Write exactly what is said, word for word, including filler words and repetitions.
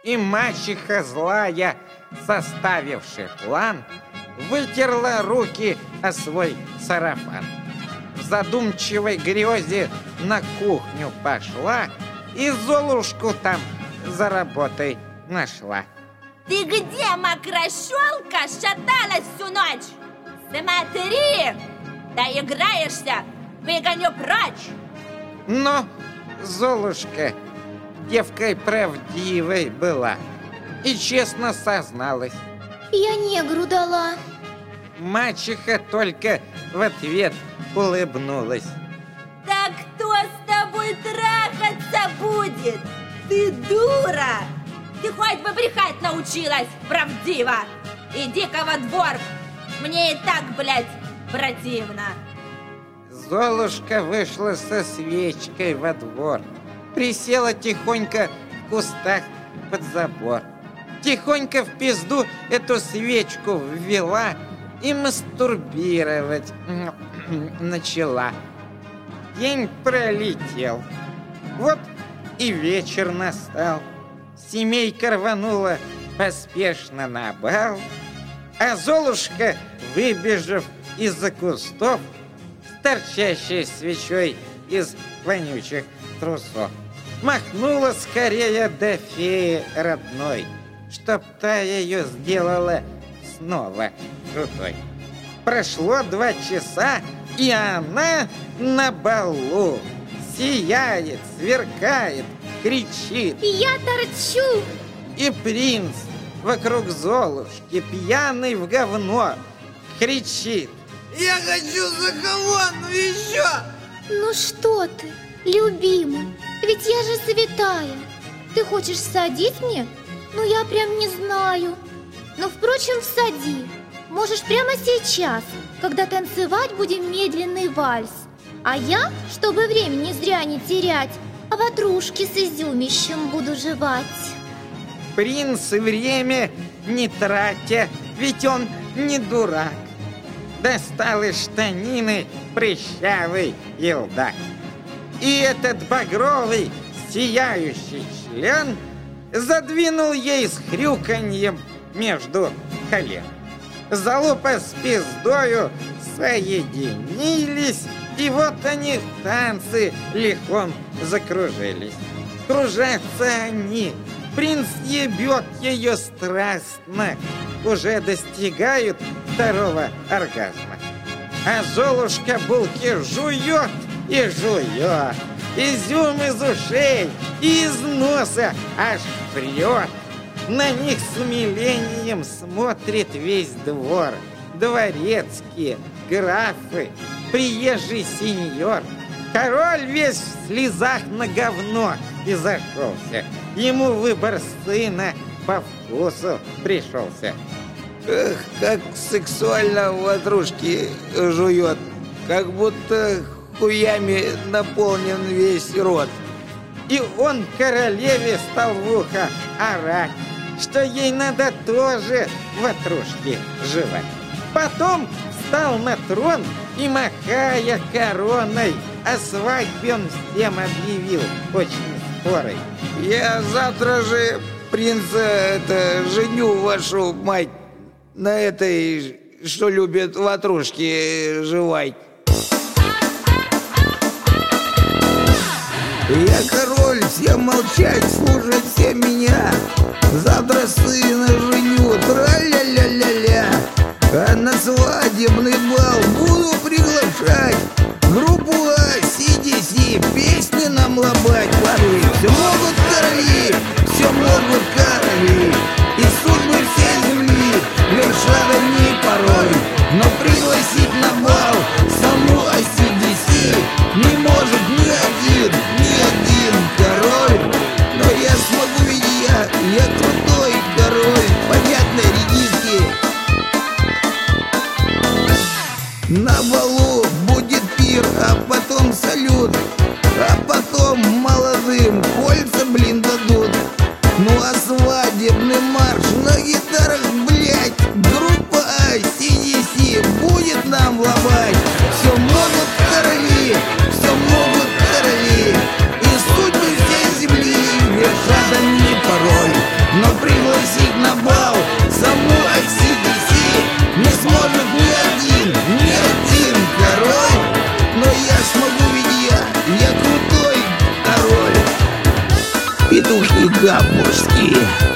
И мачеха злая, составивши план, вытерла руки о свой сарафан. В задумчивой грезе на кухню пошла и Золушку там за работой нашла. Ты где, мокрощелка, шаталась всю ночь? Смотри, доиграешься, выгоню прочь. Но Золушка девкой правдивой была и честно созналась. Я негру дала. Мачеха только в ответ улыбнулась. Так кто с тобой трахаться будет? Ты дура! Ты хоть бы брехать научилась правдиво. Иди-ка во двор. Мне и так, блядь, противно. Золушка вышла со свечкой во двор, присела тихонько в кустах под забор. Тихонько в пизду эту свечку ввела и мастурбировать начала. День пролетел. Вот и вечер настал. Семейка рванула поспешно на бал, а Золушка, выбежав из-за кустов, с торчащей свечой из вонючих трусов, махнула скорее до феи родной, чтоб та ее сделала снова крутой. Прошло два часа, и она на балу сияет, сверкает, кричит. Я торчу! И принц вокруг Золушки, пьяный в говно, кричит. Я хочу за колонну еще! Ну что ты, любимый, ведь я же святая. Ты хочешь всадить мне? Ну я прям не знаю. Но, впрочем, всади. Можешь прямо сейчас, когда танцевать будем медленный вальс. А я, чтобы времени зря не терять, а ватрушки с изюмищем буду жевать. Принц время не тратя, ведь он не дурак, достал из штанины прыщавый елдак. И этот багровый, сияющий член задвинул ей с хрюканьем между колен. Залупа с пиздою соединились, и вот они в танцы лихом закружились. Кружатся они, принц ебет ее страстно, уже достигают второго оргазма. А Золушка булки жует и жует, изюм из ушей и из носа аж прет. На них с умилением смотрит весь двор, дворецкие, графы, приезжий сеньор. Король весь в слезах на говно и зашелся. Ему выбор сына по вкусу пришелся. Эх, как сексуально ватрушки жует, как будто хуями наполнен весь рот. И он королеве стал в ухо орать, что ей надо тоже ватрушки жевать. Потом встал на трон и, махая короной, о свадьбе он всем объявил очень скорой. Я завтра же, принца, это, женю вашу мать на этой, что любит ватрушки жевать. Я король, всем молчать, слушать все меня. Завтра сына женю, тра-ля-ля-ля-ля. А на свадебный бал буду приглашать группу эй си ди си, песни нам лобать порой. Все могут короли, все могут короли, и судьбы всей земли вершат они порой. Но пригласить на бал саму эй си ди си не может ни один, ни один король. Но я смогу, ведь я, я крутой король, понятно, редиски. На балу будет пир, а потом салют, а потом молодым кольца, блин, дадут. Ну а свадебный марш на гитарах, блять, группа эй си ди си будет нам ломать. Все могут короли, все могут короли, и судьбы всей земли вершат они порой. Но капушки.